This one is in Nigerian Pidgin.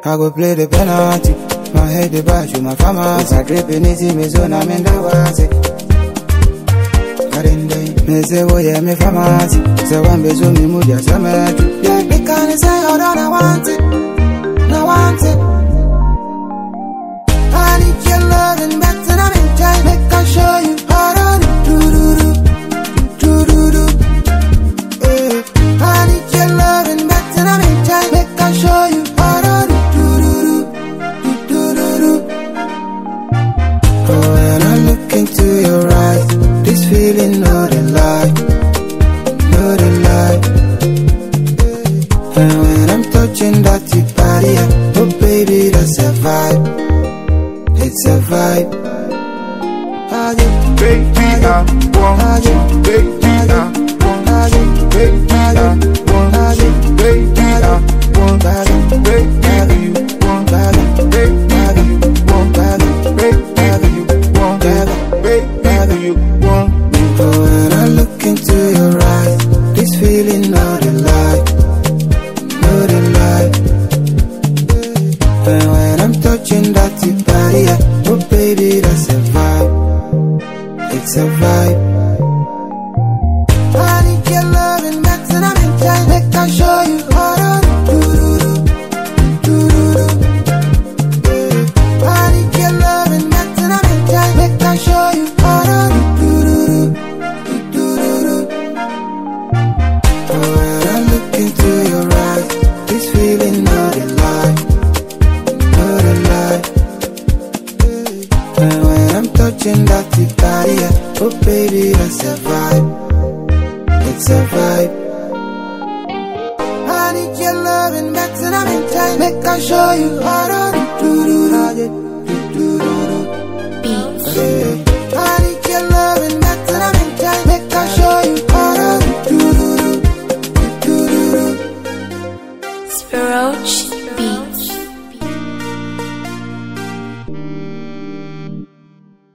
I go play the penalty. My head the bash with my pharmacy. I dripping easy, me zone, I'm in the water. Me say, oh yeah, me pharmacy. Say one bezo me mood ya cemetery. Yeah, they can't say, hold on, I want it. I want it. I need your love and better I'm in time. Make I show you how to do do do do do do. I need your love and better I'm in time. Make I show you how to do do do do do do. Oh, when I look into your eyes, this feeling not a lie, not a lie. And when I'm touching that deep body, oh baby, that's a vibe. It's a vibe. Baby, I want you. Baby, I want you. Baby, I want you. Baby, I want you. Baby, you want baby, you want baby, you want baby, you want. Oh, when I look into your eyes, this feeling not a lie, not a lie. And when I'm touching that deep body, oh baby, that's a vibe. It's a vibe. I need your love and that's and I'm in time. Make I show you how to do do do do. I need your love and that's and I'm in time. Make I show you how to do do do. Oh, when I look into your eyes, this feeling not a lie, not a lie. And when I'm touching that deep body, oh baby, that's a vibe. It's a vibe. I need your love and that's and I'm in time. Make I show you how to do